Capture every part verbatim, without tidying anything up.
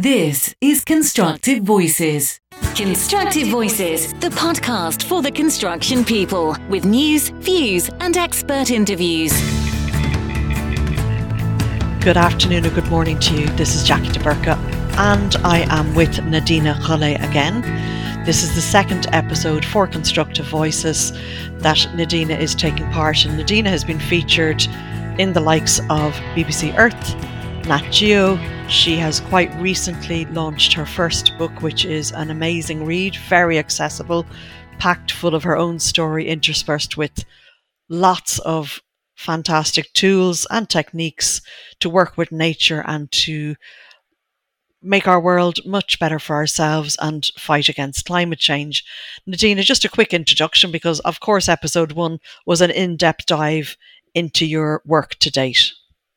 This is Constructive Voices. Constructive Voices, the podcast for the construction people, with news, views, and expert interviews. Good afternoon or good morning to you. This is Jackie de Burka, and I am with Nadina Khaleh again. This is the second episode for Constructive Voices that Nadina is taking part in. Nadina has been featured in the likes of B B C Earth, Nat Geo. She has quite recently launched her first book, which is an amazing read, very accessible, packed full of her own story, interspersed with lots of fantastic tools and techniques to work with nature and to make our world much better for ourselves and fight against climate change. Nadina, just a quick introduction, because of course episode one was an in-depth dive into your work to date.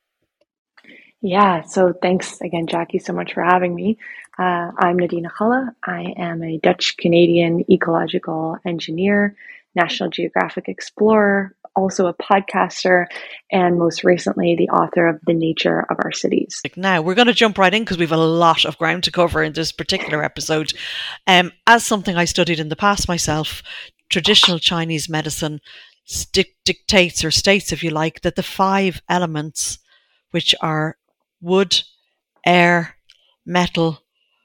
Yeah, so thanks again, Jackie, so much for having me. Uh, I'm Nadina Khaleh. I am a Dutch-Canadian ecological engineer, National Geographic explorer, also a podcaster, and most recently the author of The Nature of Our Cities. Now, we're going to jump right in because we've a lot of ground to cover in this particular episode. Um, as something I studied in the past myself, traditional Chinese medicine st- dictates or states, if you like, that the five elements, which are wood, air, metal,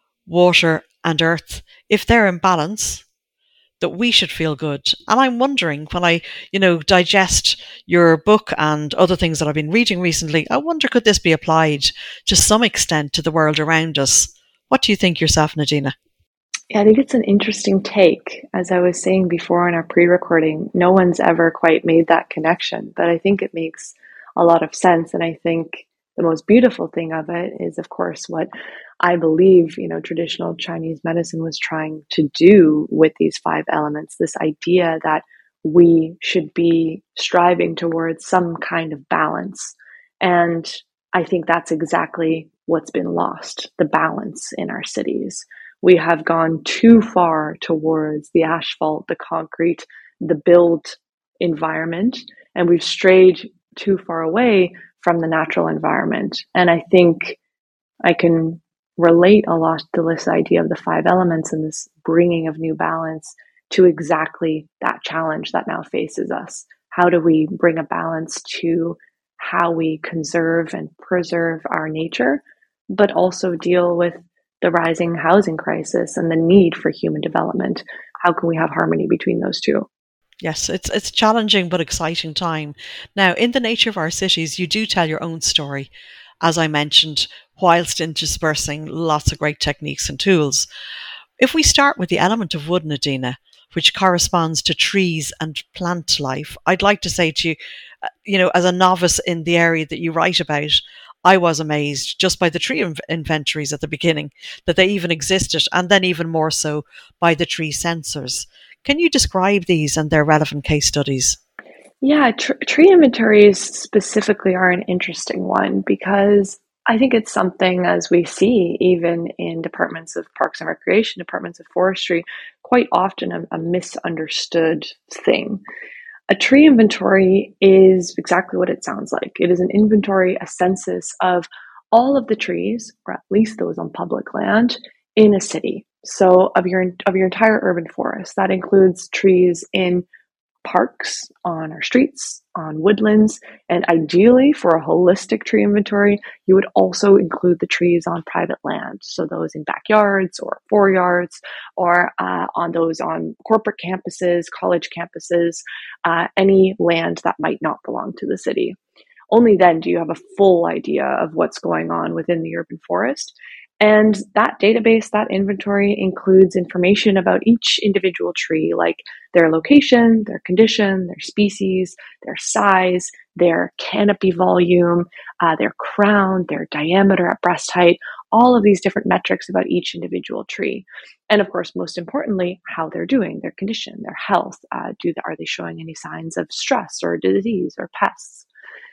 water, and earth, if they're in balance, that we should feel good. And I'm wondering, when I, you know, digest your book and other things that I've been reading recently, I wonder, could this be applied to some extent to the world around us? What do you think yourself, Nadina? Yeah, I think it's an interesting take. As I was saying before in our pre-recording, no one's ever quite made that connection, but I think it makes a lot of sense. And I think the most beautiful thing of it is, of course, what I believe, you know, traditional Chinese medicine was trying to do with these five elements, this idea that we should be striving towards some kind of balance. And I think that's exactly what's been lost, the balance in our cities. We have gone too far towards the asphalt, the concrete, the built environment, and we've strayed too far away from the natural environment. And I think I can relate a lot to this idea of the five elements and this bringing of new balance to exactly that challenge that now faces us. How do we bring a balance to how we conserve and preserve our nature, but also deal with the rising housing crisis and the need for human development? How can we have harmony between those two? Yes, it's it's a challenging but exciting time. Now, in The Nature of Our Cities, you do tell your own story, as I mentioned, whilst interspersing lots of great techniques and tools. If we start with the element of wood, Nadina, which corresponds to trees and plant life, I'd like to say to you, you know, as a novice in the area that you write about, I was amazed just by the tree inv- inventories at the beginning, that they even existed, and then even more so by the tree sensors. Can you describe these and their relevant case studies? Yeah, tr- tree inventories specifically are an interesting one because I think it's something, as we see even in departments of parks and recreation, departments of forestry, quite often a, a misunderstood thing. A tree inventory is exactly what it sounds like. It is an inventory, a census of all of the trees, or at least those on public land, in a city. So of your of your entire urban forest. That includes trees in parks, on our streets, on woodlands, and ideally for a holistic tree inventory, you would also include the trees on private land. So those in backyards or foreyards, or uh, on those on corporate campuses, college campuses, uh, any land that might not belong to the city. Only then do you have a full idea of what's going on within the urban forest. And that database, that inventory includes information about each individual tree, like their location, their condition, their species, their size, their canopy volume, uh, their crown, their diameter at breast height, all of these different metrics about each individual tree. And of course, most importantly, how they're doing, their condition, their health. Uh, do Are they showing any signs of stress or disease or pests?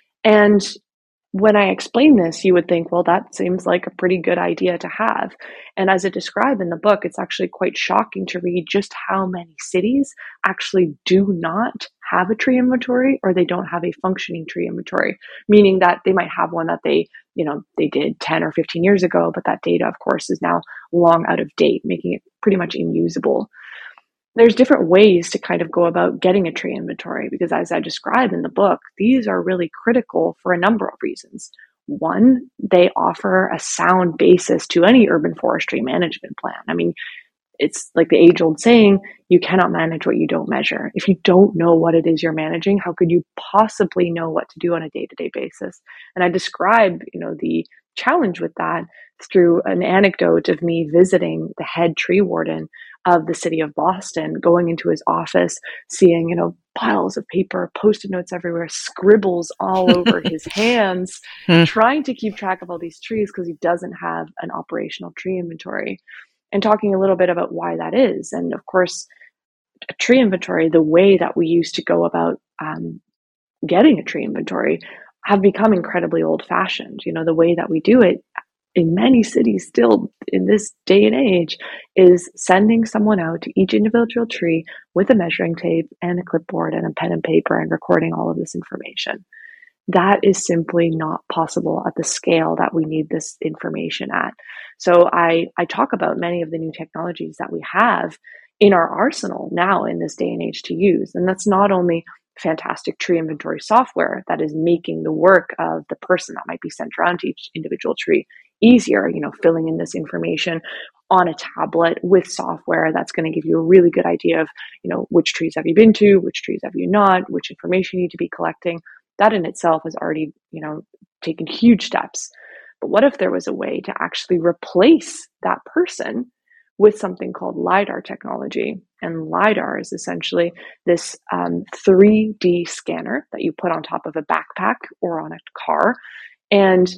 And when I explain this, you would think, well, that seems like a pretty good idea to have. And as I describe in the book, it's actually quite shocking to read just how many cities actually do not have a tree inventory or they don't have a functioning tree inventory, meaning that they might have one that they, you know, they did ten or fifteen years ago, but that data, of course, is now long out of date, making it pretty much unusable. There's different ways to kind of go about getting a tree inventory because, as I describe in the book, these are really critical for a number of reasons. One, they offer a sound basis to any urban forestry management plan. I mean, it's like the age old saying, you cannot manage what you don't measure. If you don't know what it is you're managing, how could you possibly know what to do on a day-to-day basis? And I describe, you know, the challenge with that through an anecdote of me visiting the head tree warden of the city of Boston, going into his office, seeing, you know, piles of paper, post-it notes everywhere, scribbles all over his hands, trying to keep track of all these trees because he doesn't have an operational tree inventory. And talking a little bit about why that is. And of course, a tree inventory, the way that we used to go about um, getting a tree inventory have become incredibly old-fashioned. You know, the way that we do it in many cities still in this day and age is sending someone out to each individual tree with a measuring tape and a clipboard and a pen and paper and recording all of this information. That is simply not possible at the scale that we need this information at. So I, I talk about many of the new technologies that we have in our arsenal now in this day and age to use. And that's not only fantastic tree inventory software that is making the work of the person that might be sent around to each individual tree easier, you know, filling in this information on a tablet with software that's going to give you a really good idea of, you know, which trees have you been to, which trees have you not, which information you need to be collecting. That in itself has already, you know, taken huge steps. But what if there was a way to actually replace that person with something called LiDAR technology? And LiDAR is essentially this um, three D scanner that you put on top of a backpack or on a car, and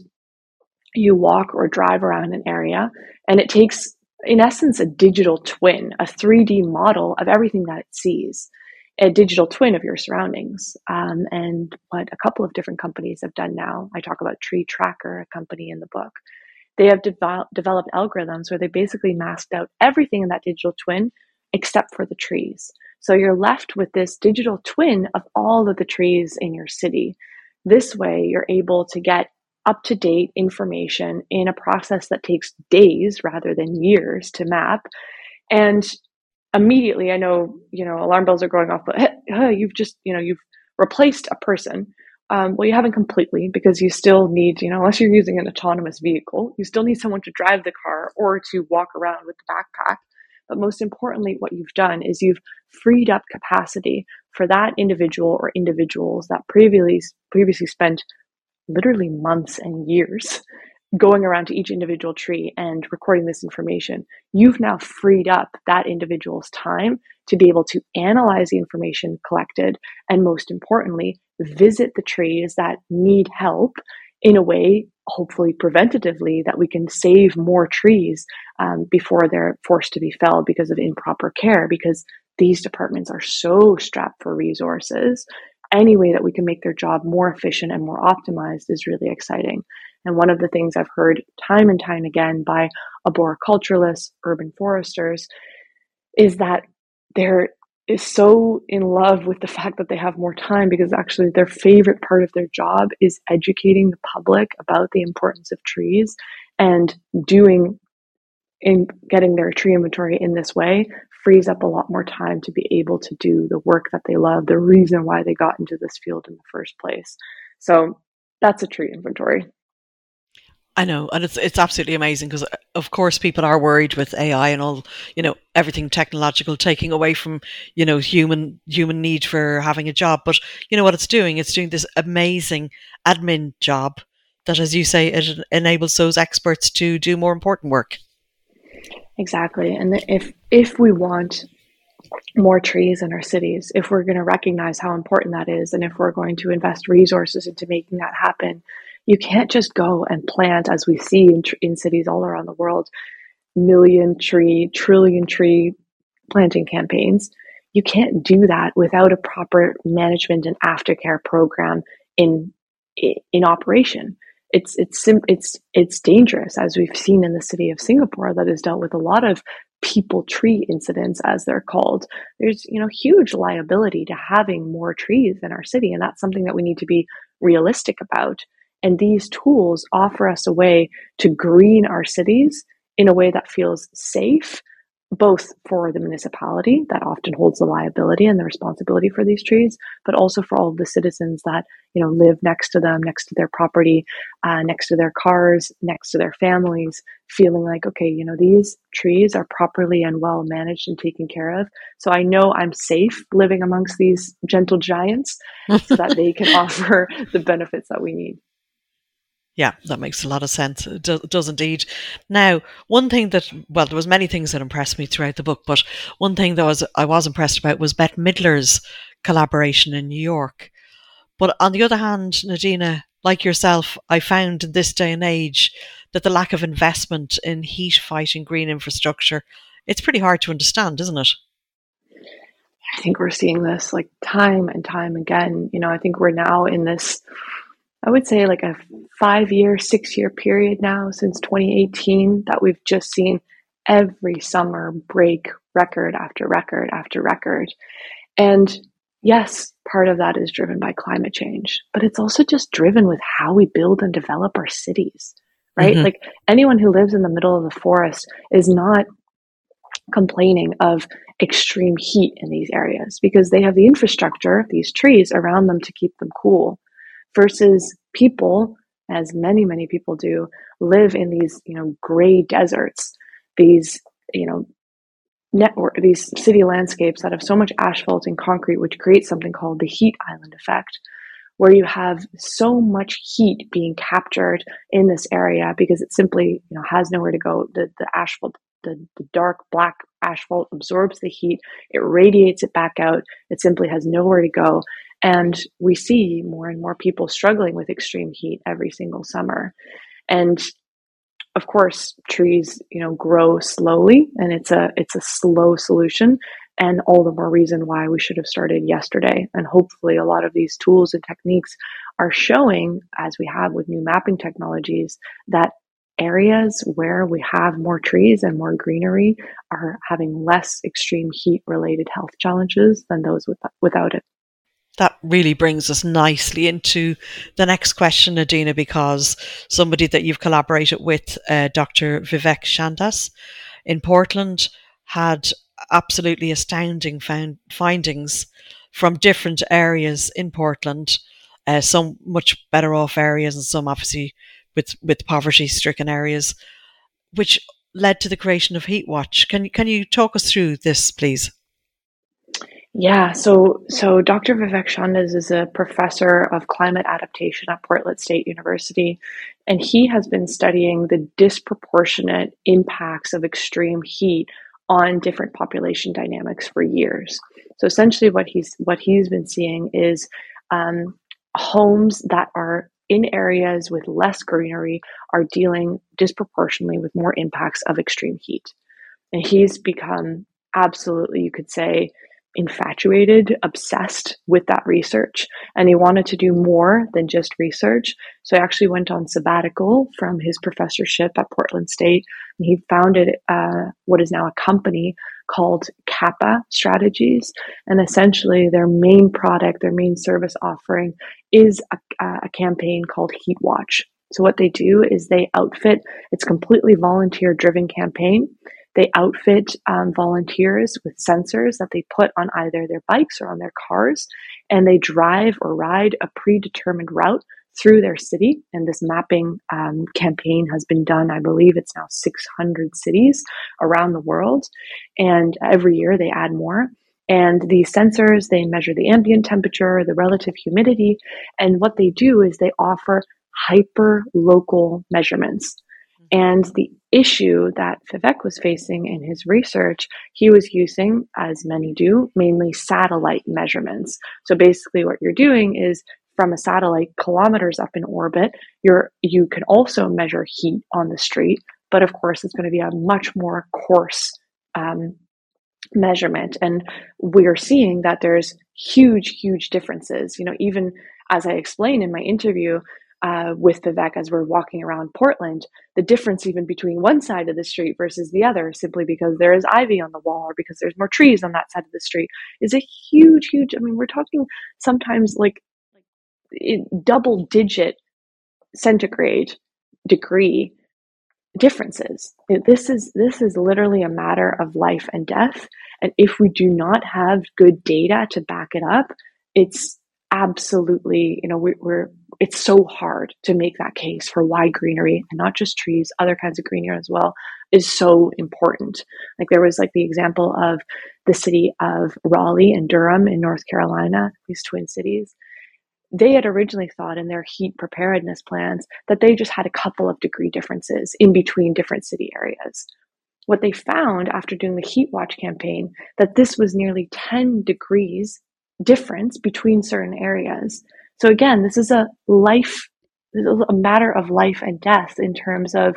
you walk or drive around an area, and it takes, in essence, a digital twin, a three D model of everything that it sees. A digital twin of your surroundings. Um, and what a couple of different companies have done now, I talk about Tree Tracker, a company in the book. They have devel- developed algorithms where they basically masked out everything in that digital twin except for the trees. So you're left with this digital twin of all of the trees in your city. This way, you're able to get up-to-date information in a process that takes days rather than years to map. And immediately, I know, you know, alarm bells are going off, but hey, you've just, you know, you've replaced a person. Um, well, you haven't completely, because you still need, you know, unless you're using an autonomous vehicle, you still need someone to drive the car or to walk around with the backpack. But most importantly, what you've done is you've freed up capacity for that individual or individuals that previously previously spent literally months and years going around to each individual tree and recording this information. You've now freed up that individual's time to be able to analyze the information collected and, most importantly, visit the trees that need help in a way, hopefully preventatively, that we can save more trees um, before they're forced to be felled because of improper care, because these departments are so strapped for resources. Any way that we can make their job more efficient and more optimized is really exciting. And one of the things I've heard time and time again by arboriculturalists, urban foresters, is that they're is so in love with the fact that they have more time, because actually their favorite part of their job is educating the public about the importance of trees, and doing in getting their tree inventory in this way frees up a lot more time to be able to do the work that they love, the reason why they got into this field in the first place. So that's a tree inventory. I know, and it's it's absolutely amazing, because of course people are worried with A I and all, you know, everything technological taking away from, you know, human human need for having a job. But you know what it's doing? It's doing this amazing admin job that, as you say, it enables those experts to do more important work. Exactly. And if if we want more trees in our cities, if we're going to recognize how important that is, and if we're going to invest resources into making that happen, you can't just go and plant, as we see in, in cities all around the world, million tree, trillion tree planting campaigns. You can't do that without a proper management and aftercare program in in operation. It's it's sim- it's it's dangerous, as we've seen in the city of Singapore, that has dealt with a lot of people tree incidents, as they're called. There's, you know, huge liability to having more trees in our city, and that's something that we need to be realistic about. And these tools offer us a way to green our cities in a way that feels safe, both for the municipality that often holds the liability and the responsibility for these trees, but also for all of the citizens that, you know, live next to them, next to their property, uh, next to their cars, next to their families, feeling like, okay, you know, these trees are properly and well managed and taken care of. So I know I'm safe living amongst these gentle giants so that they can offer the benefits that we need. Yeah, that makes a lot of sense. It does, it does indeed. Now, one thing that, well, there was many things that impressed me throughout the book, but one thing that was I was impressed about was Bette Midler's collaboration in New York. But on the other hand, Nadina, like yourself, I found in this day and age that the lack of investment in heat fighting green infrastructure, it's pretty hard to understand, isn't it? I think we're seeing this like time and time again. You know, I think we're now in this, I would say like a five year, six year period now since twenty eighteen that we've just seen every summer break record after record after record. And yes, part of that is driven by climate change, but it's also just driven with how we build and develop our cities, right? Mm-hmm. Like anyone who lives in the middle of the forest is not complaining of extreme heat in these areas because they have the infrastructure, these trees around them to keep them cool. Versus people, as many, many people do, live in these, you know, gray deserts, these, you know, network, these city landscapes that have so much asphalt and concrete, which creates something called the heat island effect, where you have so much heat being captured in this area because it simply, you know, has nowhere to go. The, the asphalt, the, the dark black asphalt absorbs the heat, it radiates it back out, it simply has nowhere to go. And we see more and more people struggling with extreme heat every single summer. And of course, trees, you know, grow slowly, and it's a it's a slow solution. And all the more reason why we should have started yesterday. And hopefully a lot of these tools and techniques are showing, as we have with new mapping technologies, that areas where we have more trees and more greenery are having less extreme heat related health challenges than those with, without it. That really brings us nicely into the next question, Nadina, because somebody that you've collaborated with, uh, Doctor Vivek Chandas in Portland, had absolutely astounding found findings from different areas in Portland, uh, some much better off areas and some obviously with, with poverty-stricken areas, which led to the creation of Heatwatch. Can, can you talk us through this, please? Yeah, so so Doctor Vivek Chandas is a professor of climate adaptation at Portland State University, and he has been studying the disproportionate impacts of extreme heat on different population dynamics for years. So essentially what he's what he's been seeing is um, homes that are in areas with less greenery are dealing disproportionately with more impacts of extreme heat. And he's become absolutely, you could say, infatuated, obsessed with that research, and he wanted to do more than just research. So he actually went on sabbatical from his professorship at Portland State, and he founded uh, what is now a company called Kappa Strategies. And essentially their main product, their main service offering is a, a campaign called Heatwatch. So what they do is they outfit, it's completely volunteer driven campaign. They outfit um, volunteers with sensors that they put on either their bikes or on their cars, and they drive or ride a predetermined route through their city. And this mapping um, campaign has been done, I believe it's now six hundred cities around the world. And every year they add more. And these sensors, they measure the ambient temperature, the relative humidity. And what they do is they offer hyper local measurements. And the issue that Vivek was facing in his research, he was using, as many do, mainly satellite measurements. So basically what you're doing is from a satellite kilometers up in orbit, you're, you can also measure heat on the street, but of course it's going to be a much more coarse um, measurement. And we're seeing that there's huge, huge differences. You know, even as I explained in my interview, uh, with Vivek as we're walking around Portland, the difference even between one side of the street versus the other, simply because there is ivy on the wall or because there's more trees on that side of the street, is a huge, huge, I mean, we're talking sometimes like double digit centigrade degree differences. This is this is literally a matter of life and death. And if we do not have good data to back it up, it's absolutely, you know, we, we're it's so hard to make that case for why greenery, and not just trees, other kinds of greenery as well, is so important. Like there was like the example of the city of Raleigh and Durham in North Carolina, these twin cities. They had originally thought in their heat preparedness plans that they just had a couple of degree differences in between different city areas. What they found after doing the Heat Watch campaign, that this was nearly ten degrees difference between certain areas. So again, this is a life, a matter of life and death in terms of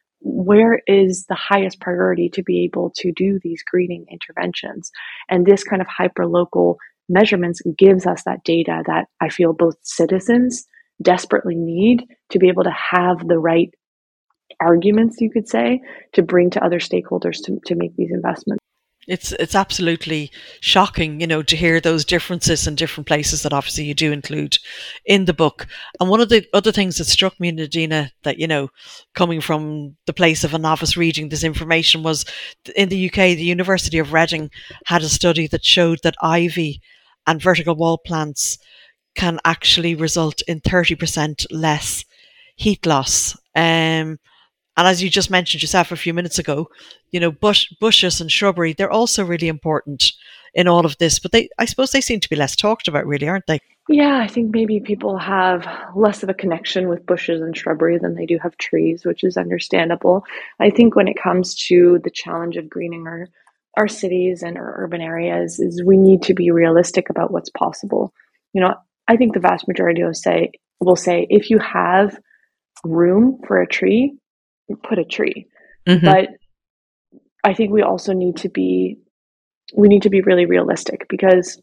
where is the highest priority to be able to do these greening interventions. And this kind of hyper-local measurements gives us that data that I feel both citizens desperately need to be able to have the right arguments, you could say, to bring to other stakeholders to, to make these investments. It's it's absolutely shocking, you know, to hear those differences in different places that obviously you do include in the book. And one of the other things that struck me, Nadina, that, you know, coming from the place of a novice reading this information, was in the U K, the University of Reading had a study that showed that ivy and vertical wall plants can actually result in thirty percent less heat loss. Um, And as you just mentioned yourself a few minutes ago, you know, bush, bushes and shrubbery, they're also really important in all of this. But they, I suppose they seem to be less talked about, really, aren't they? Yeah, I think maybe people have less of a connection with bushes and shrubbery than they do have trees, which is understandable. I think when it comes to the challenge of greening our, our cities and our urban areas, is we need to be realistic about what's possible. You know, I think the vast majority will say, will say if you have room for a tree, put a tree. Mm-hmm. But I think we also need to be, we need to be really realistic, because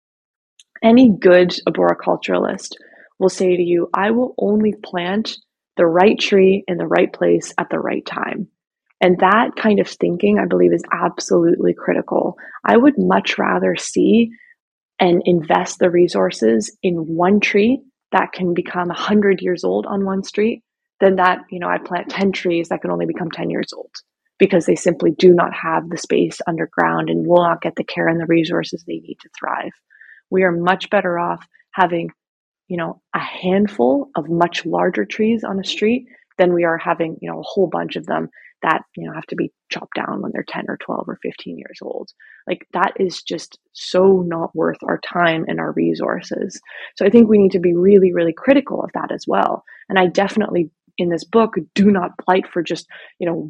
any good arboriculturalist will say to you, I will only plant the right tree in the right place at the right time. And that kind of thinking, I believe, is absolutely critical. I would much rather see and invest the resources in one tree that can become one hundred years old on one street than that, you know, I plant ten trees that can only become ten years old, because they simply do not have the space underground and will not get the care and the resources they need to thrive. We are much better off having, you know, a handful of much larger trees on a street than we are having, you know, a whole bunch of them that, you know, have to be chopped down when they're ten or twelve or fifteen years old. Like, that is just so not worth our time and our resources. So I think we need to be really, really critical of that as well. And I definitely, in this book, do not plight for just, you know,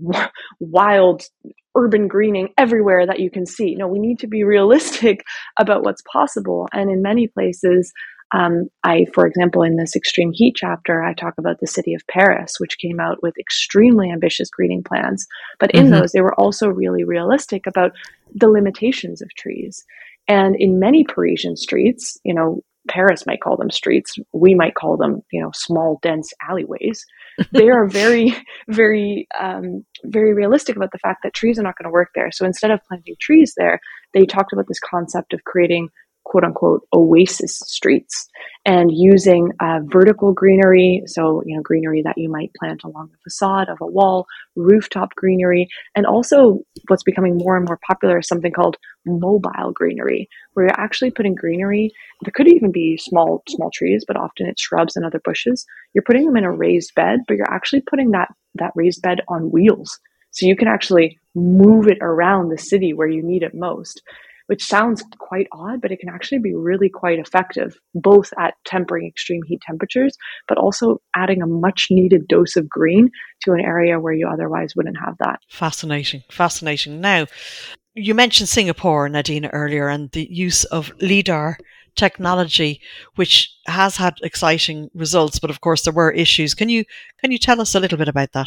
wild urban greening everywhere that you can see. No, we need to be realistic about what's possible. And in many places, um, I, for example, in this extreme heat chapter, I talk about the city of Paris, which came out with extremely ambitious greening plans. But in mm-hmm. those, they were also really realistic about the limitations of trees. And in many Parisian streets, you know, Paris might call them streets. We might call them, you know, small, dense alleyways. They are very, very, um, very realistic about the fact that trees are not going to work there. So instead of planting trees there, they talked about this concept of creating quote unquote oasis streets and using uh, vertical greenery. So, you know, greenery that you might plant along the facade of a wall, rooftop greenery, and also what's becoming more and more popular is something called mobile greenery, where you're actually putting greenery. There could even be small, small trees, but often it's shrubs and other bushes. You're putting them in a raised bed, but you're actually putting that, that raised bed on wheels. So you can actually move it around the city where you need it most, which sounds quite odd, but it can actually be really quite effective, both at tempering extreme heat temperatures, but also adding a much needed dose of green to an area where you otherwise wouldn't have that. Fascinating, fascinating. Now, you mentioned Singapore, Nadina, earlier, and the use of LIDAR technology, which has had exciting results, but of course there were issues. Can you can you tell us a little bit about that?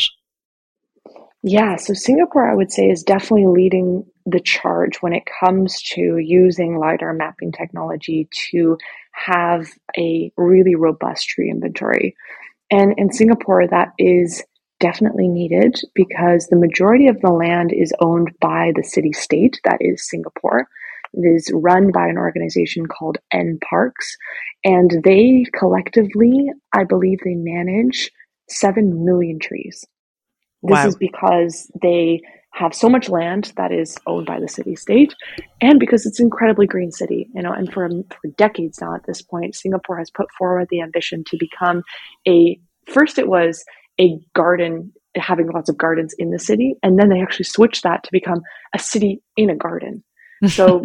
Yeah, so Singapore, I would say, is definitely leading the charge when it comes to using LiDAR mapping technology to have a really robust tree inventory. And in Singapore, that is definitely needed because the majority of the land is owned by the city state, that is Singapore. It is run by an organization called N Parks, and they collectively, I believe, they manage seven million trees. This Wow. is because they have so much land that is owned by the city state, and because it's an incredibly green city, you know, and for, for decades now at this point, Singapore has put forward the ambition to become a, first it was a garden, having lots of gardens in the city, and then they actually switched that to become a city in a garden. So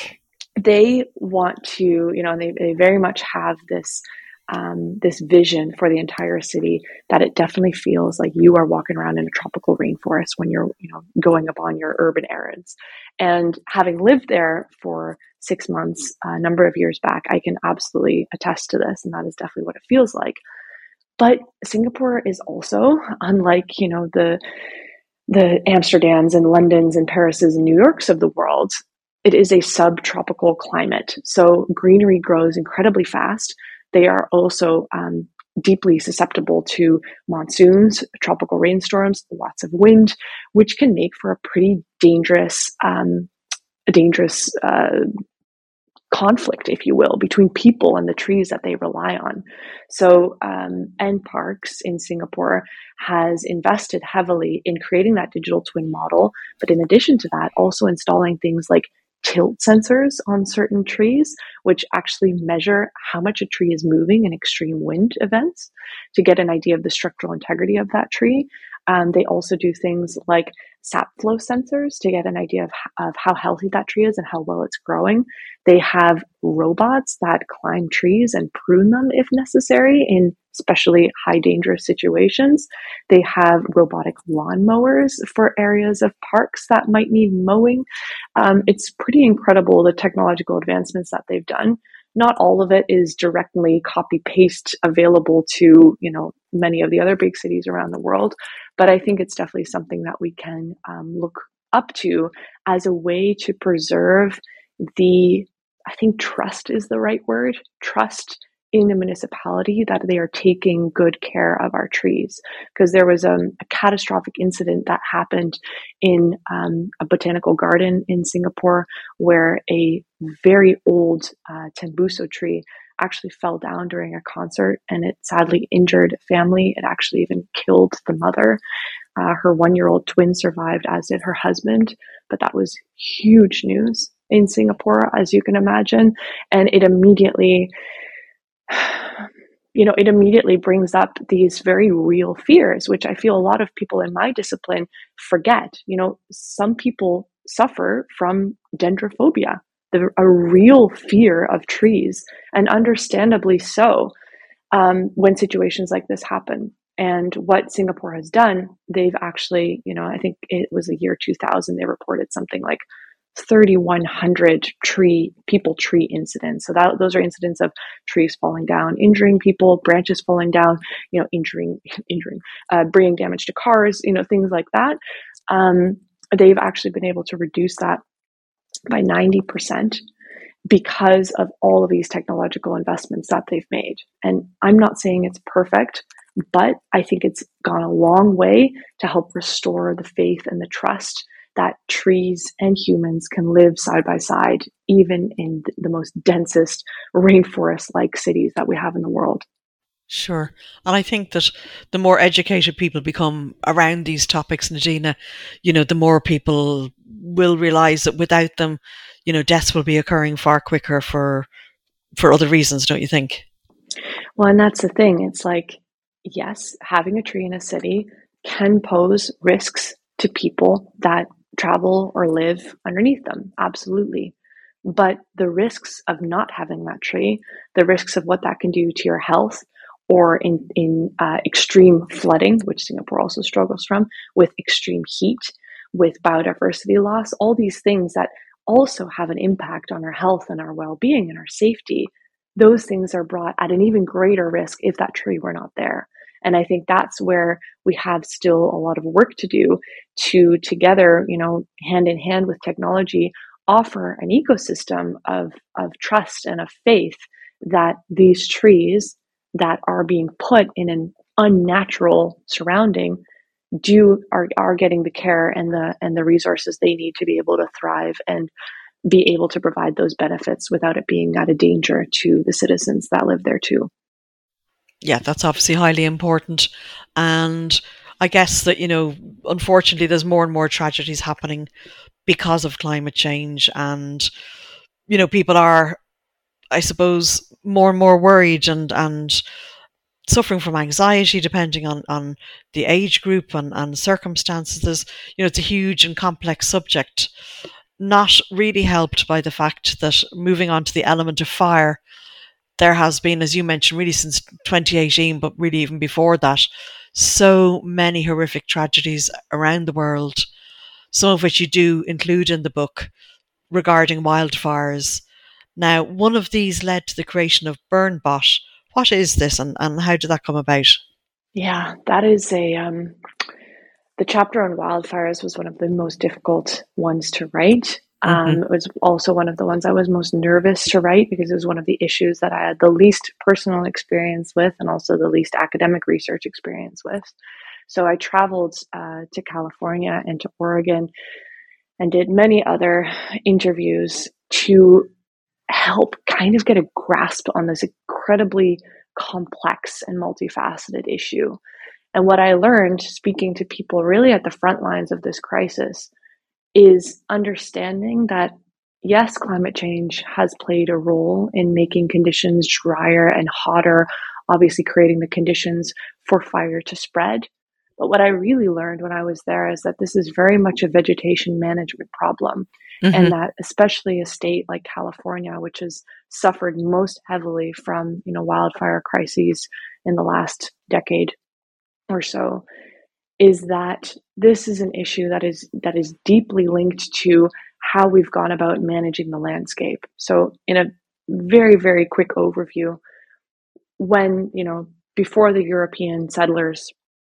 they want to, you know, they, they very much have this um, this vision for the entire city that it definitely feels like you are walking around in a tropical rainforest when you're, you know, going upon your urban errands. And having lived there for six months, a number of years back, I can absolutely attest to this, and that is definitely what it feels like. But Singapore is also, unlike, you know, the the Amsterdams and Londons and Parises and New Yorks of the world, it is a subtropical climate. So greenery grows incredibly fast. They are also um, deeply susceptible to monsoons, tropical rainstorms, lots of wind, which can make for a pretty dangerous, um, a dangerous uh, conflict, if you will, between people and the trees that they rely on. So um, N Parks in Singapore has invested heavily in creating that digital twin model, but in addition to that, also installing things like tilt sensors on certain trees, which actually measure how much a tree is moving in extreme wind events to get an idea of the structural integrity of that tree. Um, they also do things like sap flow sensors to get an idea of, of how healthy that tree is and how well it's growing. They have robots that climb trees and prune them if necessary in especially high dangerous situations. They have robotic lawn mowers for areas of parks that might need mowing. Um, it's pretty incredible the technological advancements that they've done. Not all of it is directly copy paste available to, you know, many of the other big cities around the world, but I think it's definitely something that we can um, look up to as a way to preserve the, I think trust is the right word, trust in the municipality that they are taking good care of our trees. Because there was um, a catastrophic incident that happened in um, a botanical garden in Singapore where a very old uh, Tembuso tree actually fell down during a concert, and it sadly injured a family. It actually even killed the mother. Uh, her one-year-old twin survived, as did her husband, but that was huge news in Singapore, as you can imagine. And it immediately you know, it immediately brings up these very real fears, which I feel a lot of people in my discipline forget. You know, some people suffer from dendrophobia, the, a real fear of trees, and understandably so, um, when situations like this happen. And what Singapore has done, they've actually, you know, I think it was the year two thousand, they reported something like thirty-one hundred tree people tree incidents. So that those are incidents of trees falling down, injuring people, branches falling down, you know, injuring, injuring, uh, bringing damage to cars, you know, things like that. Um, they've actually been able to reduce that by ninety percent because of all of these technological investments that they've made. And I'm not saying it's perfect, but I think it's gone a long way to help restore the faith and the trust that trees and humans can live side by side, even in the most densest rainforest-like cities that we have in the world. Sure. And I think that the more educated people become around these topics, Nadina, you know, the more people will realize that without them, you know, deaths will be occurring far quicker for for other reasons, don't you think? Well, and that's the thing. It's like, yes, having a tree in a city can pose risks to people that travel or live underneath them. Absolutely. But the risks of not having that tree, the risks of what that can do to your health, or in, in uh, extreme flooding, which Singapore also struggles from, with extreme heat, with biodiversity loss, all these things that also have an impact on our health and our well-being and our safety, those things are brought at an even greater risk if that tree were not there. And I think that's where we have still a lot of work to do to together, you know, hand in hand with technology, offer an ecosystem of, of trust and of faith that these trees that are being put in an unnatural surrounding do are, are getting the care and the and the resources they need to be able to thrive and be able to provide those benefits without it being at a danger to the citizens that live there too. Yeah, that's obviously highly important. And I guess that, you know, unfortunately, there's more and more tragedies happening because of climate change. And, you know, people are, I suppose, more and more worried and, and suffering from anxiety, depending on, on the age group and, and circumstances. There's, you know, it's a huge and complex subject, not really helped by the fact that moving on to the element of fire, there has been, as you mentioned, really since twenty eighteen, but really even before that, so many horrific tragedies around the world, some of which you do include in the book regarding wildfires. Now, one of these led to the creation of BurnBot. What is this, and, and how did that come about? Yeah, that is a, um, the chapter on wildfires was one of the most difficult ones to write. Um, mm-hmm. It was also one of the ones I was most nervous to write because it was one of the issues that I had the least personal experience with and also the least academic research experience with. So I traveled uh, to California and to Oregon and did many other interviews to help kind of get a grasp on this incredibly complex and multifaceted issue. And what I learned speaking to people really at the front lines of this crisis is understanding that, yes, climate change has played a role in making conditions drier and hotter, obviously creating the conditions for fire to spread. But what I really learned when I was there is that this is very much a vegetation management problem. Mm-hmm. And that especially a state like California, which has suffered most heavily from, you know, wildfire crises in the last decade or so, is that this is an issue that is that is deeply linked to how we've gone about managing the landscape. So in a very, very quick overview, when, you know, before the European settlers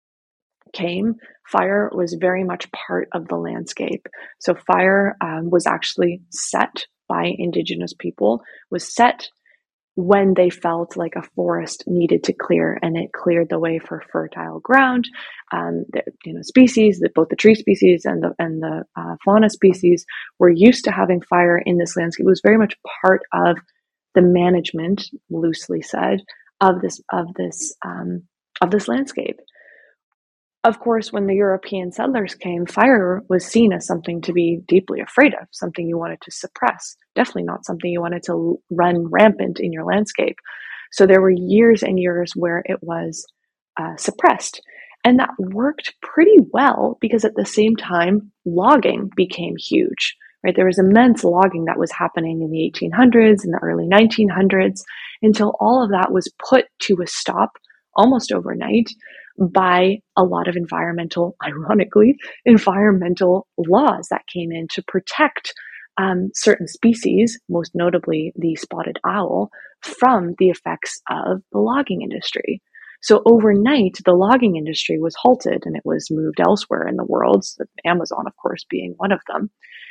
came, fire was very much part of the landscape. So fire um, was actually set by indigenous people, was set when they felt like a forest needed to clear, and it cleared the way for fertile ground. Um, the, you know, species, that both the tree species and the and the uh, fauna species were used to having fire in this landscape. It was very much part of the management, loosely said, of this of this um, of this landscape. Of course, when the European settlers came, fire was seen as something to be deeply afraid of, something you wanted to suppress, definitely not something you wanted to run rampant in your landscape. So there were years and years where it was uh, suppressed. And that worked pretty well because at the same time, logging became huge. Right? There was immense logging that was happening in the eighteen hundreds and the early nineteen hundreds until all of that was put to a stop almost overnight by a lot of environmental, ironically, environmental laws that came in to protect um, certain species, most notably the spotted owl, from the effects of the logging industry. So overnight, the logging industry was halted and it was moved elsewhere in the world, Amazon, of course, being one of them.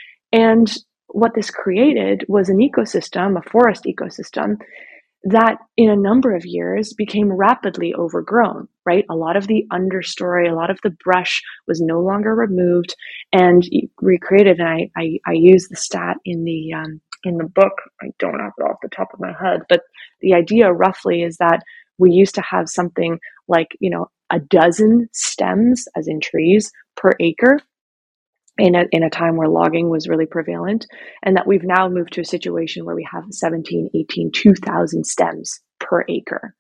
And what this created was an ecosystem, a forest ecosystem, that in a number of years became rapidly overgrown, right? A lot of the understory, a lot of the brush was no longer removed and recreated. And I, I, I use the stat in the, um, in the book. I don't have it off the top of my head, but the idea roughly is that we used to have something like, you know, a dozen stems, as in trees, per acre. In a, in a time where logging was really prevalent, and that we've now moved to a situation where we have seventeen, eighteen, two thousand stems per acre.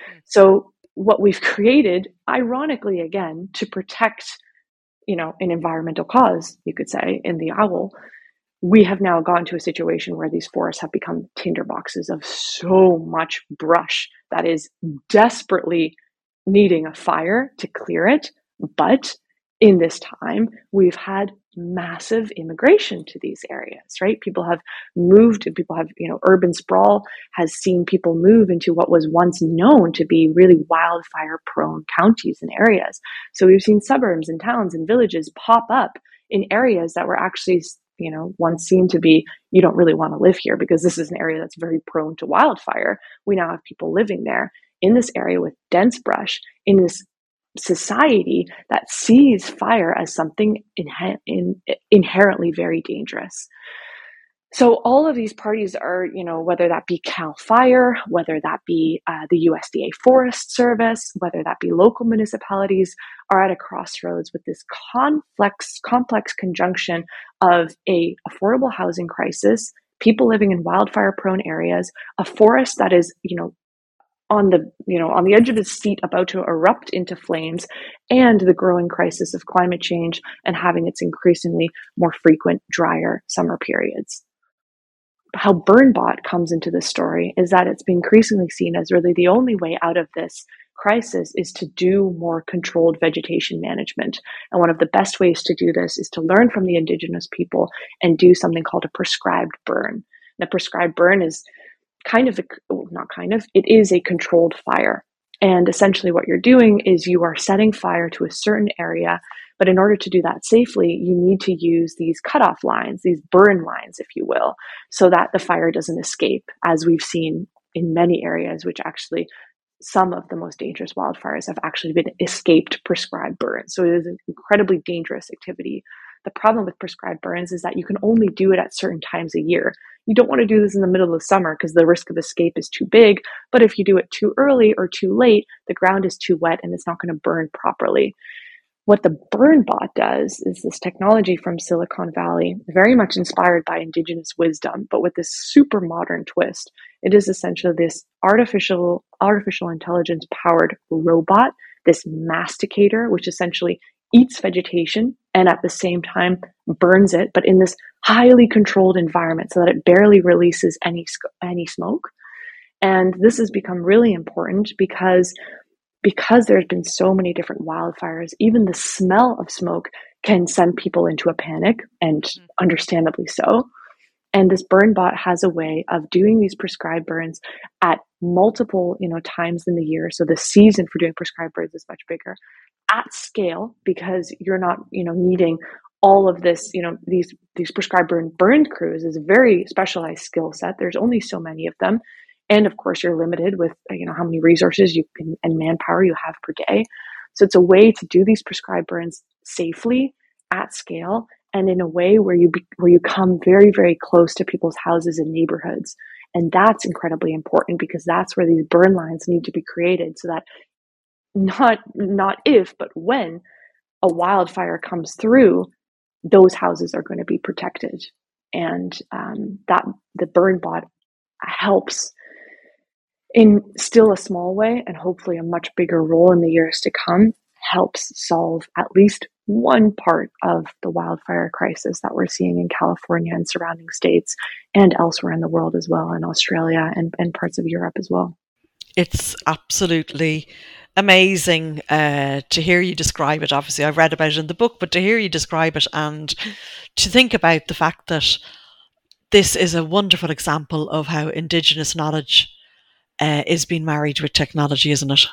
So what we've created, ironically again, to protect, you know, an environmental cause, you could say, in the owl, we have now gone to a situation where these forests have become tinderboxes of so much brush that is desperately needing a fire to clear it, but in this time, we've had massive immigration to these areas, right? People have moved, people have, you know, urban sprawl has seen people move into what was once known to be really wildfire prone counties and areas. So we've seen suburbs and towns and villages pop up in areas that were actually, you know, once seen to be, you don't really want to live here because this is an area that's very prone to wildfire. We now have people living there in this area with dense brush in this society that sees fire as something inhe- in, inherently very dangerous. So all of these parties are, you know, whether that be CAL FIRE, whether that be uh, the U S D A Forest Service, whether that be local municipalities, are at a crossroads with this complex, complex conjunction of a affordable housing crisis, people living in wildfire-prone areas, a forest that is, you know, on the, you know, on the edge of its seat about to erupt into flames, and the growing crisis of climate change and having its increasingly more frequent, drier summer periods. How BurnBot comes into this story is that it's been increasingly seen as really the only way out of this crisis is to do more controlled vegetation management. And one of the best ways to do this is to learn from the indigenous people and do something called a prescribed burn. And a prescribed burn is kind of, a, well, not kind of, it is a controlled fire. And essentially what you're doing is you are setting fire to a certain area. But in order to do that safely, you need to use these cutoff lines, these burn lines, if you will, so that the fire doesn't escape, as we've seen in many areas, which actually some of the most dangerous wildfires have actually been escaped prescribed burns. So it is an incredibly dangerous activity. The problem with prescribed burns is that you can only do it at certain times a year. You don't want to do this in the middle of summer because the risk of escape is too big. But if you do it too early or too late, the ground is too wet and it's not going to burn properly. What the BurnBot does is this technology from Silicon Valley, very much inspired by indigenous wisdom, but with this super modern twist. It is essentially this artificial, artificial intelligence powered robot, this masticator, which essentially eats vegetation and at the same time burns it, but in this highly controlled environment so that it barely releases any, any smoke. And this has become really important because Because there's been so many different wildfires, even the smell of smoke can send people into a panic, and understandably so. And this BurnBot has a way of doing these prescribed burns at multiple, you know, times in the year. So the season for doing prescribed burns is much bigger at scale, because you're not, you know, needing all of this, you know, these these prescribed burn burn crews is a very specialized skill set. There's only so many of them. And of course, you're limited with, you know, how many resources you can and manpower you have per day. So it's a way to do these prescribed burns safely, at scale, and in a way where you be, where you come very, very close to people's houses and neighborhoods. And that's incredibly important because that's where these burn lines need to be created, so that not not if, but when a wildfire comes through, those houses are going to be protected. And um, that the BurnBot helps in still a small way, and hopefully a much bigger role in the years to come, helps solve at least one part of the wildfire crisis that we're seeing in California and surrounding states and elsewhere in the world as well, in Australia and, and parts of Europe as well. It's absolutely amazing uh, to hear you describe it. Obviously, I've read about it in the book, but to hear you describe it and to think about the fact that this is a wonderful example of how Indigenous knowledge Uh, is being married with technology, isn't it?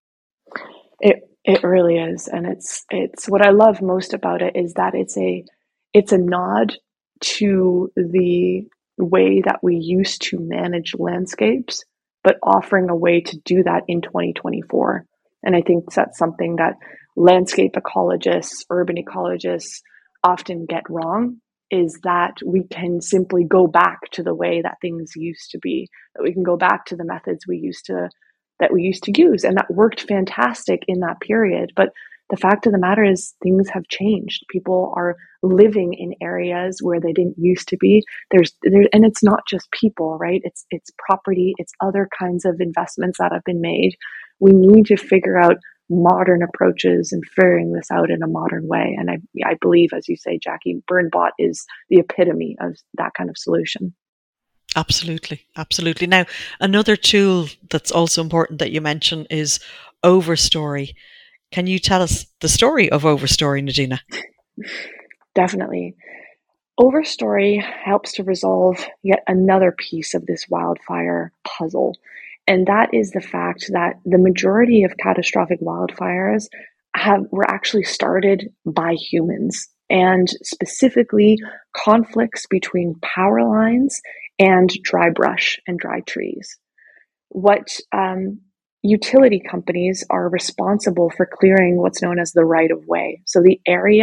It it really is, and it's it's what I love most about it is that it's a it's a nod to the way that we used to manage landscapes, but offering a way to do that in twenty twenty-four. And I think that's something that landscape ecologists, urban ecologists often get wrong, is that we can simply go back to the way that things used to be, that we can go back to the methods we used to, that we used to use. And that worked fantastic in that period. But the fact of the matter is things have changed. People are living in areas where they didn't used to be. There's, there, and it's not just people, right? It's, it's property, it's other kinds of investments that have been made. We need to figure out modern approaches and figuring this out in a modern way. And I, I believe, as you say, Jackie, BurnBot is the epitome of that kind of solution. Absolutely. Absolutely. Now, another tool that's also important that you mention is Overstory. Can you tell us the story of Overstory, Nadina? Definitely. Overstory helps to resolve yet another piece of this wildfire puzzle. And that is the fact that the majority of catastrophic wildfires have were actually started by humans, and specifically conflicts between power lines and dry brush and dry trees. What um, utility companies are responsible for clearing what's known as the right of way. So the area,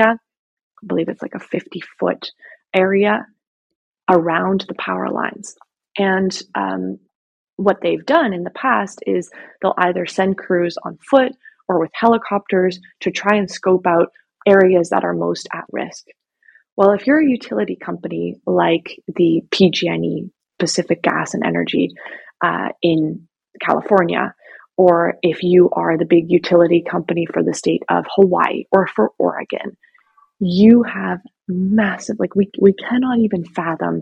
I believe it's like a fifty foot area around the power lines. And um, what they've done in the past is they'll either send crews on foot or with helicopters to try and scope out areas that are most at risk. Well, if you're a utility company like the P G and E, Pacific Gas and Energy, uh, in California, or if you are the big utility company for the state of Hawaii or for Oregon, you have massive, like we, we cannot even fathom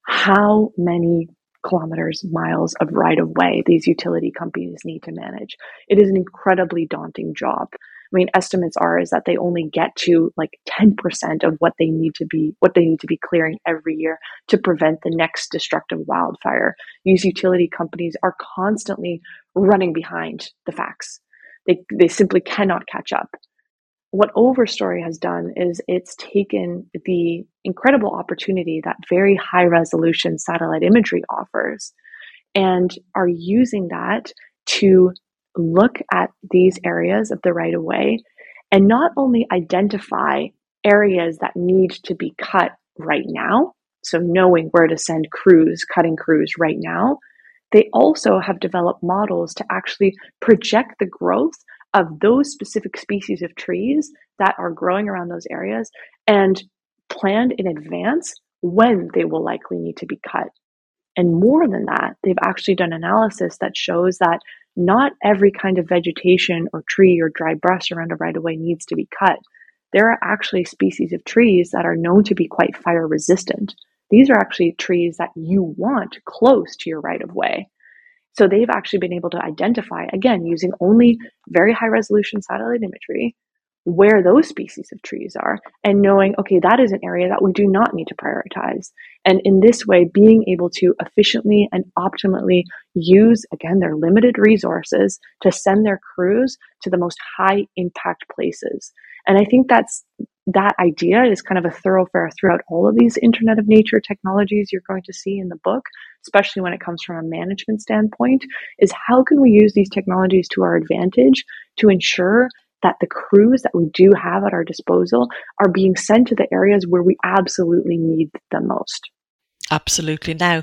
how many kilometers, miles of right of way these utility companies need to manage. It is an incredibly daunting job. I mean, estimates are is that they only get to like ten percent of what they need to be what they need to be clearing every year to prevent the next destructive wildfire. These utility companies are constantly running behind the facts. They they simply cannot catch up. What Overstory has done is it's taken the incredible opportunity that very high resolution satellite imagery offers and are using that to look at these areas of the right of way and not only identify areas that need to be cut right now, so knowing where to send crews, cutting crews right now, they also have developed models to actually project the growth of those specific species of trees that are growing around those areas and planned in advance when they will likely need to be cut. And more than that, they've actually done analysis that shows that not every kind of vegetation or tree or dry brush around a right-of-way needs to be cut. There are actually species of trees that are known to be quite fire resistant. These are actually trees that you want close to your right-of-way. So they've actually been able to identify, again, using only very high resolution satellite imagery, where those species of trees are and knowing, okay, that is an area that we do not need to prioritize. And in this way, being able to efficiently and optimally use, again, their limited resources to send their crews to the most high impact places. And I think that's that idea is kind of a thoroughfare throughout all of these Internet of Nature technologies you're going to see in the book, especially when it comes from a management standpoint, is how can we use these technologies to our advantage to ensure that the crews that we do have at our disposal are being sent to the areas where we absolutely need them most. Absolutely. Now,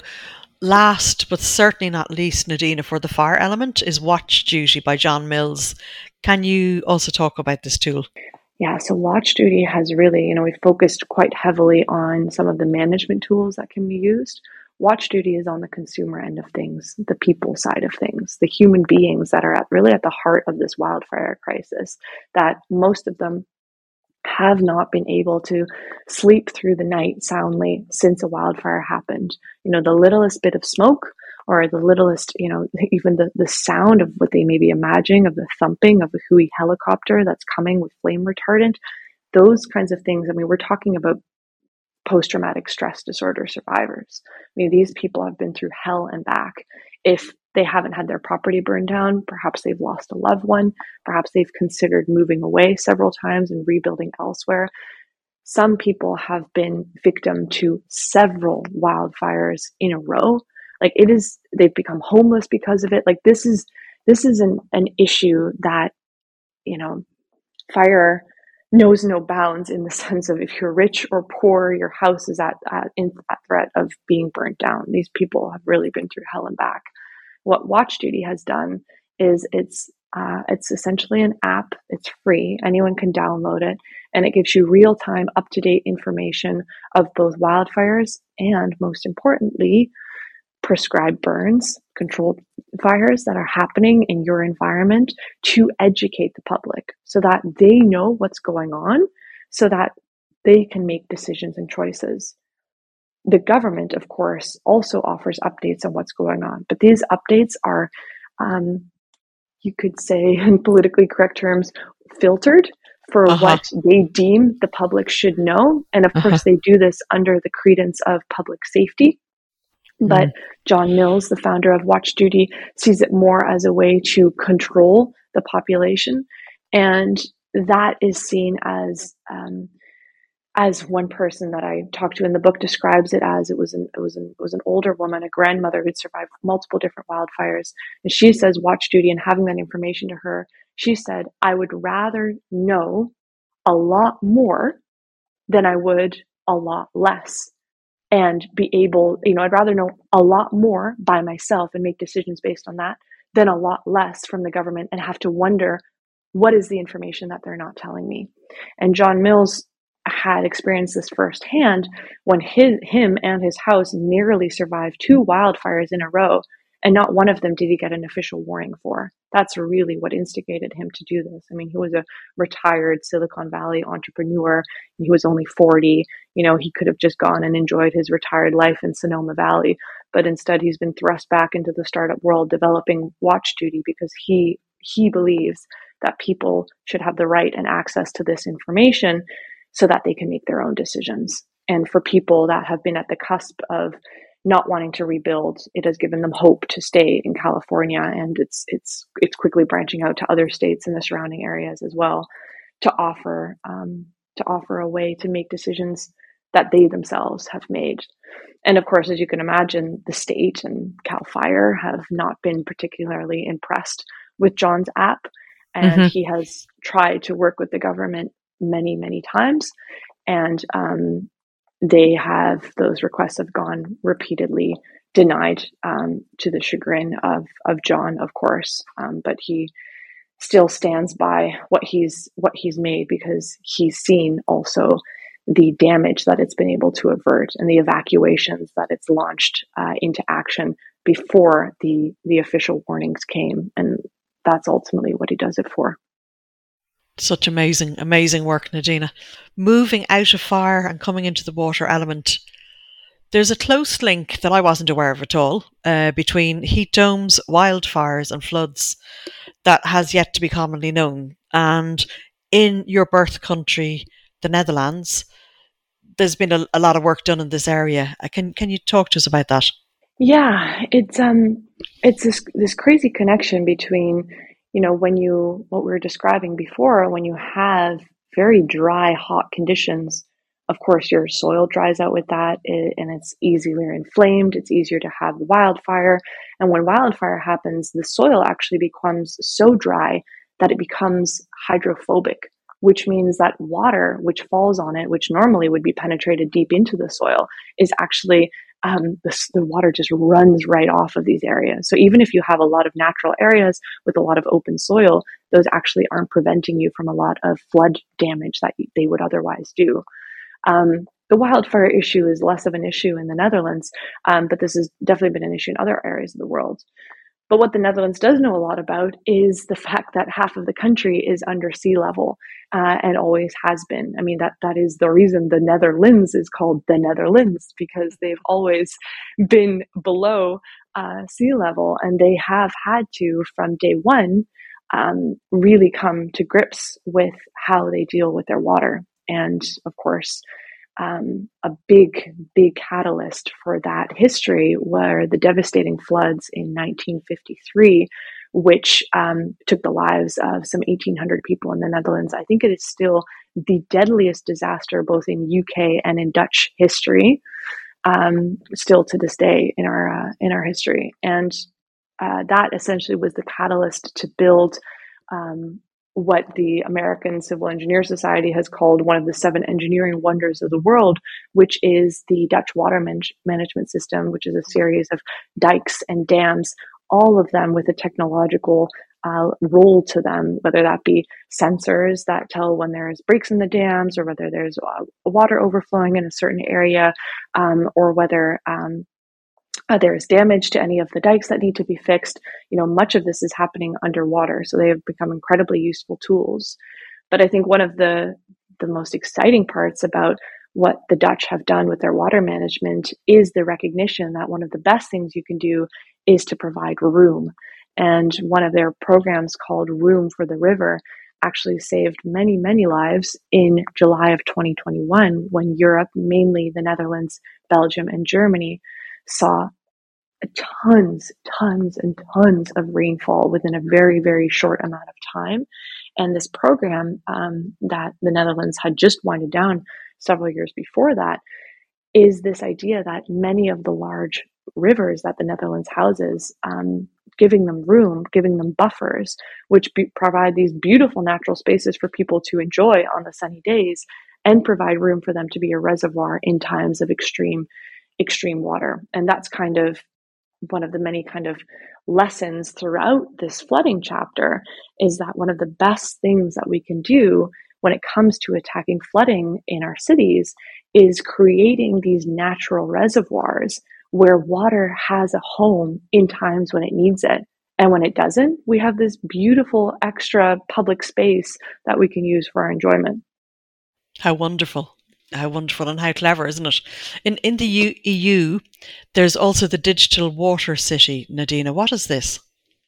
last but certainly not least, Nadina, for the fire element is Watch Duty by John Mills. Can you also talk about this tool? Yeah, so Watch Duty has really, you know, we've focused quite heavily on some of the management tools that can be used. Watch Duty is on the consumer end of things, the people side of things, the human beings that are at really at the heart of this wildfire crisis, that most of them have not been able to sleep through the night soundly since a wildfire happened. You know, the littlest bit of smoke or the littlest, you know, even the, the sound of what they may be imagining of the thumping of the Hui helicopter that's coming with flame retardant, those kinds of things. I mean, we're talking about post-traumatic stress disorder survivors. I mean, these people have been through hell and back. If they haven't had their property burned down, perhaps they've lost a loved one, perhaps they've considered moving away several times and rebuilding elsewhere. Some people have been victim to several wildfires in a row. Like it is, they've become homeless because of it. Like this is, this is an, an issue that, you know, fire knows no bounds in the sense of if you're rich or poor, your house is at, at, in, at threat of being burnt down. These people have really been through hell and back. What Watch Duty has done is it's uh, it's essentially an app. It's free. Anyone can download it, and it gives you real-time, up-to-date information of both wildfires and, most importantly, prescribed burns, controlled fires that are happening in your environment to educate the public so that they know what's going on, so that they can make decisions and choices. The government, of course, also offers updates on what's going on, but these updates are, um, you could say in politically correct terms, filtered for uh-huh. what they deem the public should know. And of uh-huh. course, they do this under the credence of public safety. But mm. John Mills, the founder of Watch Duty, sees it more as a way to control the population. And that is seen as um, as one person that I talked to in the book describes it as, it was an it was an it was an older woman, a grandmother who'd survived multiple different wildfires, and she says watch duty and having that information to her, she said, I would rather know a lot more than I would a lot less, and be able, you know, I'd rather know a lot more by myself and make decisions based on that than a lot less from the government and have to wonder what is the information that they're not telling me. And John Mills had experienced this firsthand when his him and his house nearly survived two wildfires in a row, and not one of them did he get an official warning for. That's really what instigated him to do this. I mean, he was a retired Silicon Valley entrepreneur, and he was only forty. You know, he could have just gone and enjoyed his retired life in Sonoma Valley, but instead he's been thrust back into the startup world developing Watch Duty because he he believes that people should have the right and access to this information so that they can make their own decisions. And for people that have been at the cusp of not wanting to rebuild, it has given them hope to stay in California, and it's it's it's quickly branching out to other states in the surrounding areas as well, to offer um, to offer a way to make decisions that they themselves have made. And of course, as you can imagine, the state and CAL FIRE have not been particularly impressed with John's app, and Mm-hmm. he has tried to work with the government many, many times, and um, they have, those requests have gone repeatedly denied, um, to the chagrin of of John, of course. Um, but he still stands by what he's what he's made, because he's seen also the damage that it's been able to avert and the evacuations that it's launched uh, into action before the the official warnings came, and that's ultimately what he does it for. Such amazing, amazing work, Nadina. Moving out of fire and coming into the water element. There's a close link that I wasn't aware of at all uh, between heat domes, wildfires and floods that has yet to be commonly known. And in your birth country, the Netherlands, there's been a, a lot of work done in this area. Uh, Can can you talk to us about that? Yeah, it's um, it's this this crazy connection between, you know, when you, what we were describing before, when you have very dry, hot conditions, of course, your soil dries out with that, eh, and it's easier inflamed. It's easier to have wildfire, and when wildfire happens, the soil actually becomes so dry that it becomes hydrophobic, which means that water which falls on it, which normally would be penetrated deep into the soil, is actually um, the, the water just runs right off of these areas. So even if you have a lot of natural areas with a lot of open soil, those actually aren't preventing you from a lot of flood damage that they would otherwise do. Um, the wildfire issue is less of an issue in the Netherlands, um, but this has definitely been an issue in other areas of the world. But what the Netherlands does know a lot about is the fact that half of the country is under sea level, uh, and always has been. I mean, that that is the reason the Netherlands is called the Netherlands, because they've always been below uh, sea level, and they have had to, from day one, um, really come to grips with how they deal with their water. And of course, um, a big, big catalyst for that history were the devastating floods in nineteen fifty-three, which um, took the lives of some eighteen hundred people in the Netherlands. I think it is still the deadliest disaster both in U K and in Dutch history, um, still to this day in our uh, in our history. And uh, that essentially was the catalyst to build um, what the American Civil Engineer Society has called one of the seven engineering wonders of the world, which is the Dutch water man- management system, which is a series of dikes and dams, all of them with a technological uh, role to them, whether that be sensors that tell when there's breaks in the dams, or whether there's uh, water overflowing in a certain area, um, or whether um, Uh, there's damage to any of the dikes that need to be fixed. You know, much of this is happening underwater, so they have become incredibly useful tools. But I think one of the the most exciting parts about what the Dutch have done with their water management is the recognition that one of the best things you can do is to provide room. And one of their programs called Room for the River actually saved many, many lives in July of twenty twenty-one, when Europe, mainly the Netherlands, Belgium, and Germany, saw tons, tons, and tons of rainfall within a very, very short amount of time. And this program um, that the Netherlands had just winded down several years before that is this idea that many of the large rivers that the Netherlands houses, um, giving them room, giving them buffers, which be, provide these beautiful natural spaces for people to enjoy on the sunny days, and provide room for them to be a reservoir in times of extreme, extreme water. And that's kind of one of the many kind of lessons throughout this flooding chapter, is that one of the best things that we can do when it comes to attacking flooding in our cities is creating these natural reservoirs where water has a home in times when it needs it. And when it doesn't, we have this beautiful extra public space that we can use for our enjoyment. How wonderful. How wonderful and how clever, isn't it? In in the E U, there's also the Digital Water City. Nadina, what is this?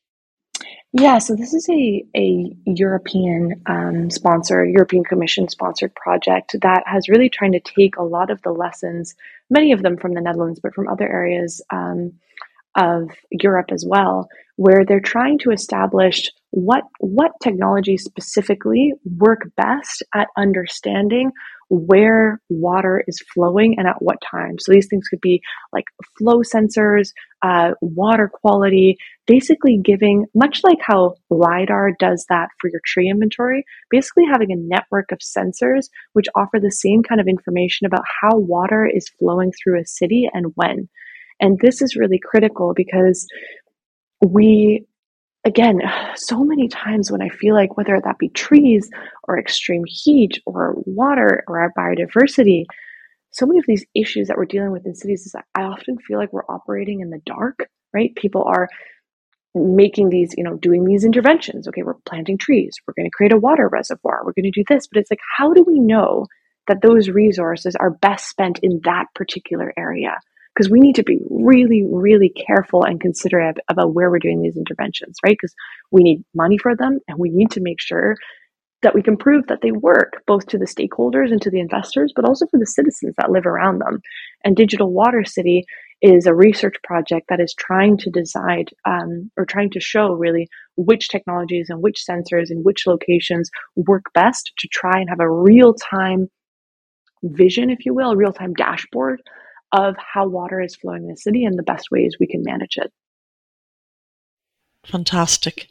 Yeah, so this is a, a European um, sponsor, European Commission sponsored project that has really trying to take a lot of the lessons, many of them from the Netherlands, but from other areas um, of Europe as well, where they're trying to establish what what technologies specifically work best at understanding where water is flowing and at what time. So these things could be like flow sensors, uh, water quality, basically giving, much like how LiDAR does that for your tree inventory, basically having a network of sensors which offer the same kind of information about how water is flowing through a city and when. And this is really critical because we, again, so many times when I feel like, whether that be trees or extreme heat or water or our biodiversity, so many of these issues that we're dealing with in cities is that I often feel like we're operating in the dark, right? People are making these, you know, doing these interventions. Okay, we're planting trees. We're going to create a water reservoir. We're going to do this. But it's like, how do we know that those resources are best spent in that particular area? Because we need to be really, really careful and considerate about where we're doing these interventions, right? Because we need money for them, and we need to make sure that we can prove that they work, both to the stakeholders and to the investors, but also for the citizens that live around them. And Digital Water City is a research project that is trying to decide um, or trying to show really which technologies and which sensors in which locations work best to try and have a real-time vision, if you will, a real-time dashboard of how water is flowing in the city and the best ways we can manage it. Fantastic.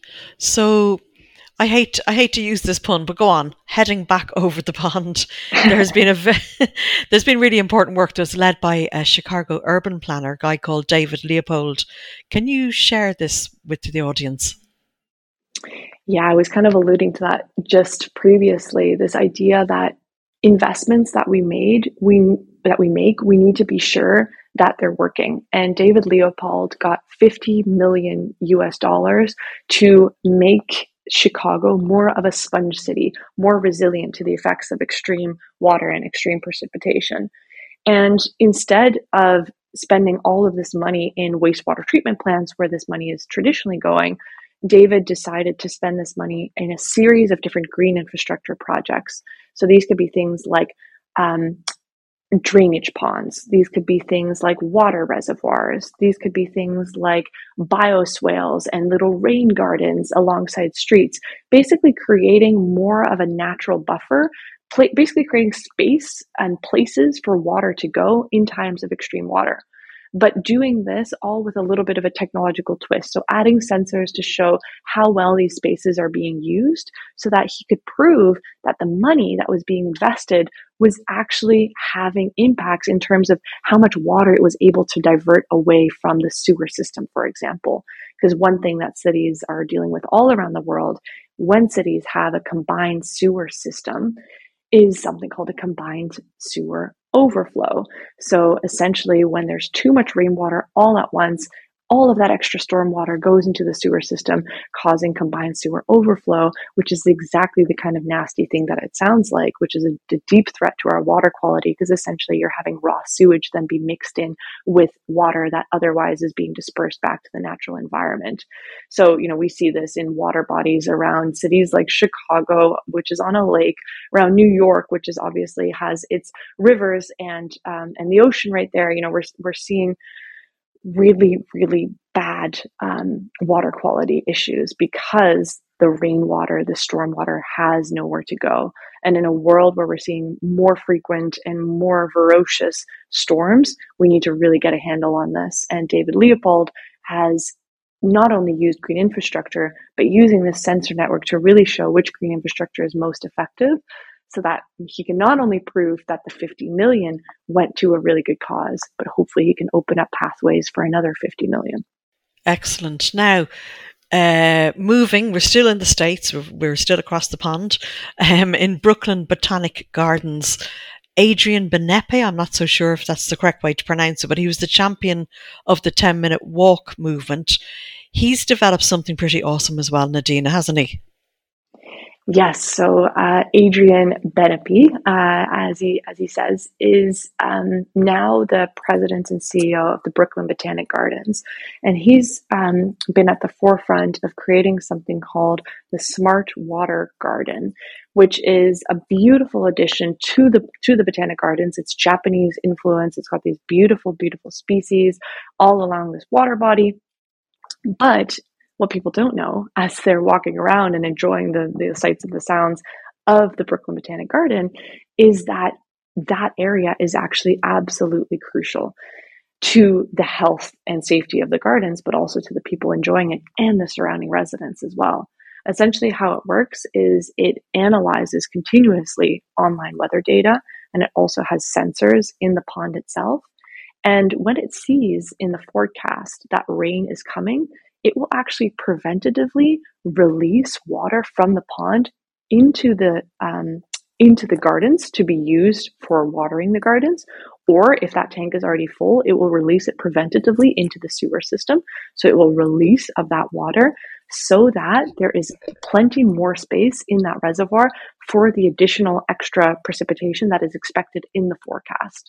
So I hate I hate to use this pun, but go on. Heading back over the pond, there has been a there's been really important work that was led by a Chicago urban planner, a guy called David Leopold. Can you share this with the audience? Yeah, I was kind of alluding to that just previously. This idea that investments that we made, we that we make, we need to be sure that they're working. And David Leopold got fifty million U S dollars to make Chicago more of a sponge city, more resilient to the effects of extreme water and extreme precipitation. And instead of spending all of this money in wastewater treatment plants, where this money is traditionally going, David decided to spend this money in a series of different green infrastructure projects. So these could be things like um, drainage ponds. These could be things like water reservoirs. These could be things like bioswales and little rain gardens alongside streets, basically creating more of a natural buffer, pl- basically creating space and places for water to go in times of extreme water. But doing this all with a little bit of a technological twist. So adding sensors to show how well these spaces are being used so that he could prove that the money that was being invested was actually having impacts in terms of how much water it was able to divert away from the sewer system, for example. Because one thing that cities are dealing with all around the world, when cities have a combined sewer system, is something called a combined sewer overflow. So essentially, when there's too much rainwater all at once, all of that extra storm water goes into the sewer system, causing combined sewer overflow, which is exactly the kind of nasty thing that it sounds like, which is a, a deep threat to our water quality, because essentially you're having raw sewage then be mixed in with water that otherwise is being dispersed back to the natural environment. So, you know, we see this in water bodies around cities like Chicago, which is on a lake, around New York, which is obviously has its rivers and um, and the ocean right there. You know, we're we're seeing really, really bad um, water quality issues because the rainwater, the stormwater has nowhere to go. And in a world where we're seeing more frequent and more ferocious storms, we need to really get a handle on this. And David Leopold has not only used green infrastructure, but using this sensor network to really show which green infrastructure is most effective, so that he can not only prove that the fifty million went to a really good cause, but hopefully he can open up pathways for another fifty million. Excellent. Now, uh, moving, we're still in the States, we're, we're still across the pond, um, in Brooklyn Botanic Gardens. Adrian Benepe, I'm not so sure if that's the correct way to pronounce it, but he was the champion of the ten minute walk movement. He's developed something pretty awesome as well, Nadina, hasn't he? Yes. So uh, Adrian Benepe, uh, as he as he says, is um, now the president and C E O of the Brooklyn Botanic Gardens, and he's um, been at the forefront of creating something called the Smart Water Garden, which is a beautiful addition to the to the Botanic Gardens. It's Japanese influence. It's got these beautiful, beautiful species all along this water body, but what people don't know as they're walking around and enjoying the, the sights and the sounds of the Brooklyn Botanic Garden is that that area is actually absolutely crucial to the health and safety of the gardens, but also to the people enjoying it and the surrounding residents as well. Essentially, how it works is it analyzes continuously online weather data, and it also has sensors in the pond itself. And when it sees in the forecast that rain is coming, it will actually preventatively release water from the pond into the um, into the gardens to be used for watering the gardens. Or if that tank is already full, it will release it preventatively into the sewer system. So it will release of that water so that there is plenty more space in that reservoir for the additional extra precipitation that is expected in the forecast.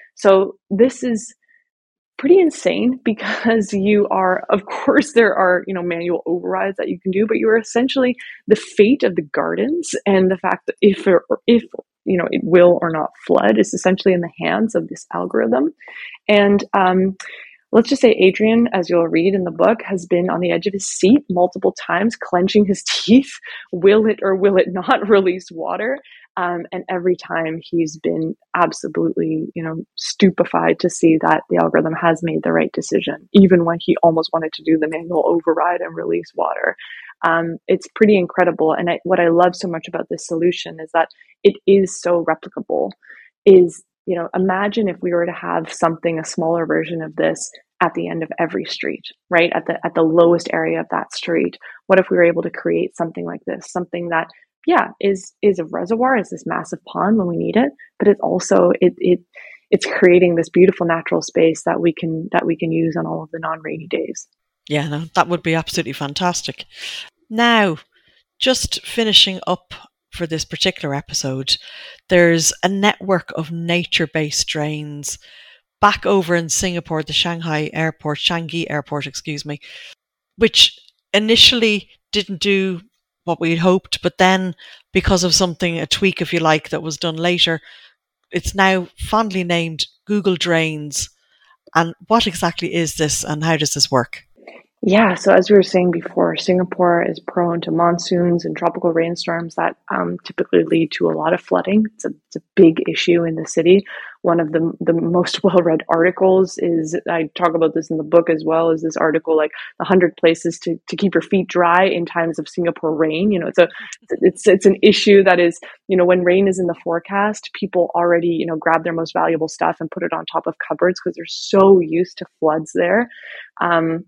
So this is pretty insane because you are, of course, there are, you know, manual overrides that you can do, but you are essentially the fate of the gardens, and the fact that if, it, if, you know, it will or not flood is essentially in the hands of this algorithm. And, um, let's just say Adrian, as you'll read in the book, has been on the edge of his seat multiple times, clenching his teeth. Will it or will it not release water? Um, and every time he's been absolutely, you know, stupefied to see that the algorithm has made the right decision, even when he almost wanted to do the manual override and release water. Um, it's pretty incredible. And I, what I love so much about this solution is that it is so replicable. Is, you know, imagine if we were to have something, a smaller version of this at the end of every street, right? At the at the lowest area of that street. What if we were able to create something like this? Something that, yeah, is is a reservoir, is this massive pond when we need it, but it's also it it it's creating this beautiful natural space that we can that we can use on all of the non-rainy days. Yeah, no, that would be absolutely fantastic. Now, just finishing up for this particular episode, there's a network of nature-based drains back over in Singapore, the Shanghai airport, Changi airport, excuse me, which initially didn't do what we'd hoped, but then because of something, a tweak, if you like, that was done later, it's now fondly named Google Drains. And what exactly is this and how does this work? Yeah, so as we were saying before, Singapore is prone to monsoons and tropical rainstorms that um, typically lead to a lot of flooding. It's a, it's a big issue in the city. One of the the most well-read articles is, I talk about this in the book as well, is this article like one hundred places to, to keep your feet dry in times of Singapore rain. You know, it's a it's it's an issue that is, you know, when rain is in the forecast, people already, you know, grab their most valuable stuff and put it on top of cupboards because they're so used to floods there. Um,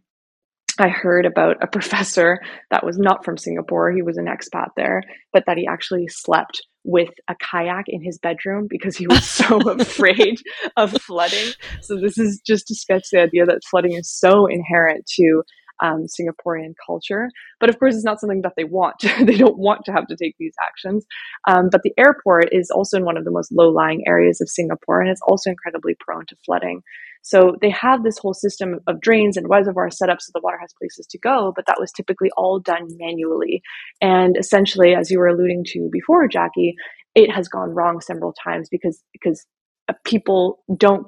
I heard about a professor that was not from Singapore. He was an expat there, but that he actually slept with a kayak in his bedroom because he was so afraid of flooding. So this is just to sketch the idea that flooding is so inherent to um, Singaporean culture. But of course, it's not something that they want. They don't want to have to take these actions. Um, but the airport is also in one of the most low-lying areas of Singapore, and it's also incredibly prone to flooding. So they have this whole system of drains and reservoirs set up so the water has places to go, but that was typically all done manually. And essentially, as you were alluding to before, Jackie, it has gone wrong several times because because people don't get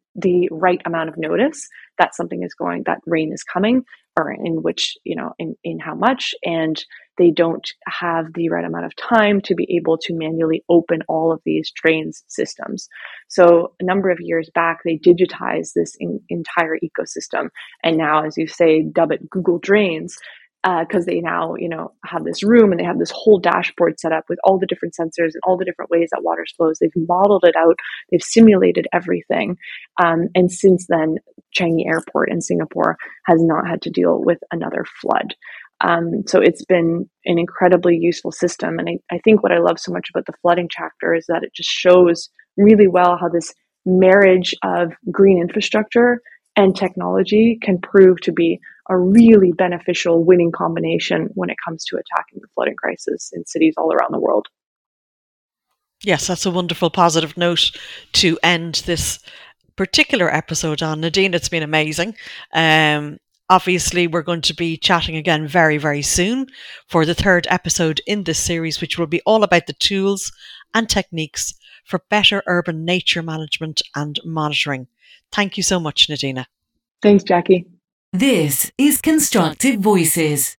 the right amount of notice that something is going, that rain is coming, or in which, you know, in, in how much, and they don't have the right amount of time to be able to manually open all of these drains systems. So a number of years back, they digitized this in, entire ecosystem. And now, as you say, dub it Google Drains, because uh, they now, you know, have this room and they have this whole dashboard set up with all the different sensors and all the different ways that water flows. They've modeled it out. They've simulated everything. Um, and since then, Changi Airport in Singapore has not had to deal with another flood. Um, so it's been an incredibly useful system. And I, I think what I love so much about the flooding chapter is that it just shows really well how this marriage of green infrastructure and technology can prove to be a really beneficial winning combination when it comes to attacking the flooding crisis in cities all around the world. Yes, that's a wonderful positive note to end this particular episode on. Nadine, it's been amazing. Um, obviously, we're going to be chatting again very, very soon for the third episode in this series, which will be all about the tools and techniques for better urban nature management and monitoring. Thank you so much, Nadina. Thanks, Jackie. This is Constructive Voices.